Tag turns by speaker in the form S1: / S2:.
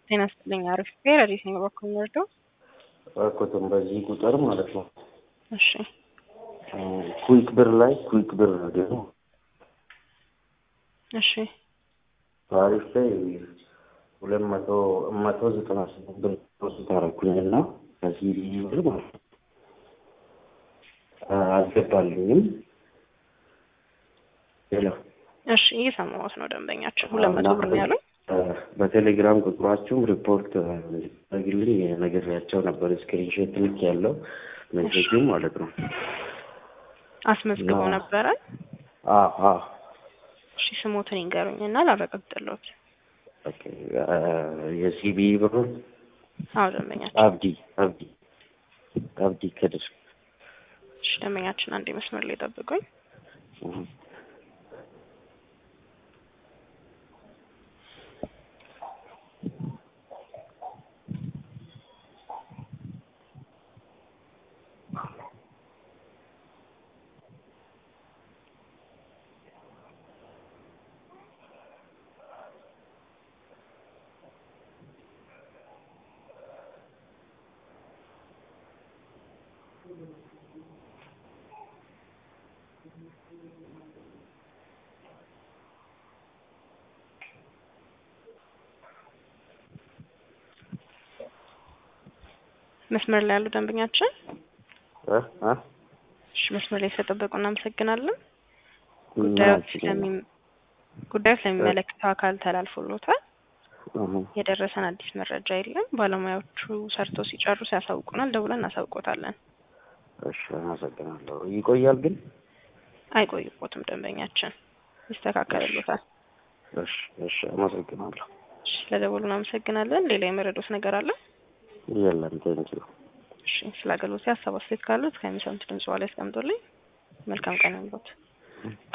S1: ጤና ይስጥልኝ። አሪፍ ፌር አዲስ ነው በኩል ወርዶ
S2: አቆተም በዚህ ቁጥር ማለት ነው።
S1: እሺ
S2: ኩዊክ ብር ላይ ኩዊክ ብር ደግሞ
S1: እሺ
S2: አሪፍ ላይ 298 ብር ተወስዳረኩኝና ከዚህ ብር ማለት ነው አልገባልኝም። ሄሎ
S1: እሺ እየሰማሁት ነው። ደንበኛችን 200 ብር ነው ያለው።
S2: በቴሌግራም ቁጥራችሁ ሪፖርት አድርግልኝ ነገርያቸው ነበር። ስክሪንሾት ልክ ያለው ሜሴጅ ማለት ነው።
S1: አስመዝግበው ነበረ።
S2: አዎ
S1: እሺ ስሞትን ይንገሩኝና ላረጋግጥልዎት።
S2: ኦኬ የሲቢ ብር
S1: አዎ ደንበኛችን
S2: አብዲ ከድር።
S1: እሺ ደንበኛችን አንዴ መስመር ላይ ጠብቁኝ። መስመር ላይ ያሉ ደንበኛችን እሺ መስመር ላይ ስለጠበቁ እናመሰግናለን። ጉዳዩ ስለሚመለከተው አካል ተላልፎልዎታል። የደረሰን አዲስ መረጃ የለም። ባለሙያዎቹ ሰርተው ሲጨርሱ ያሳውቁናል። ደውለን እናሳውቆታለን።
S2: እሺ አመሰግናለሁ። ይቆያል ግን?
S1: አይቆይቦትም ደንበኛችን ይስተካከልልዎታል።
S2: እሺ አመሰግናለሁ።
S1: እሺ ለደወሉ እናመሰግናለን። ሌላ የመረዶት ነገር አለ?
S2: የለም ቴንኪው።
S1: እሺ ስለ አገልግሎት ሀሳብ አስተያየት ካሉት ከሚሰሙት ድምጽ ላይ አስቀምጡልኝ። መልካም ቀን ይሁንልዎት።